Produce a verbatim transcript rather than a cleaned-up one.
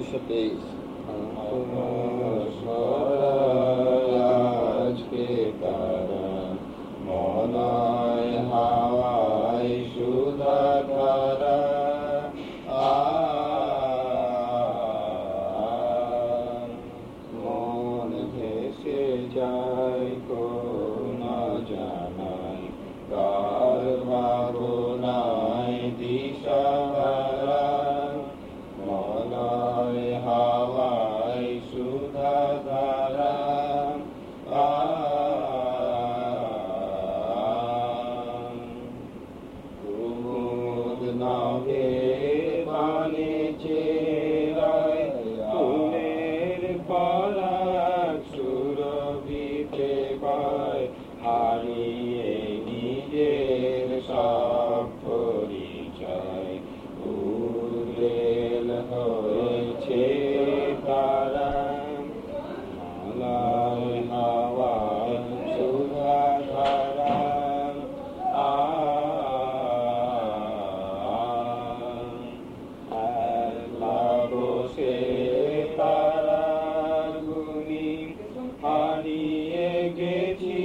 দুশো তেইশ আজকে তারা মনায় হাওয়ায় সুধা ধারা মন ভেসে যায় কোন জানাই কার ভাবনায় দিশাহারা মনায় হাওয়ায় সুধা ধারা কুমুদ নাভে বানে চেরায় ফুলের পরাগ সুরভিতে পায় হারিয়ে নিজের সব পরিচয় উর্বেল হয়েছে তারা মালায় হাওয়ায় সুধা ধারা বসে তারা গুনি হারিয়ে গেছি